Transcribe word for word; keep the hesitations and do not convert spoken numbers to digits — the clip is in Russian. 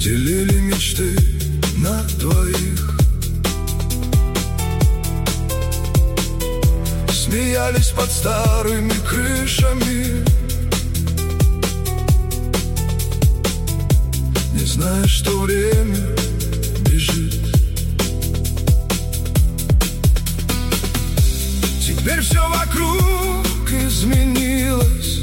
делили мечты на двоих, смеялись под старыми крышами, не зная, что время бежит. Теперь все вокруг изменилось,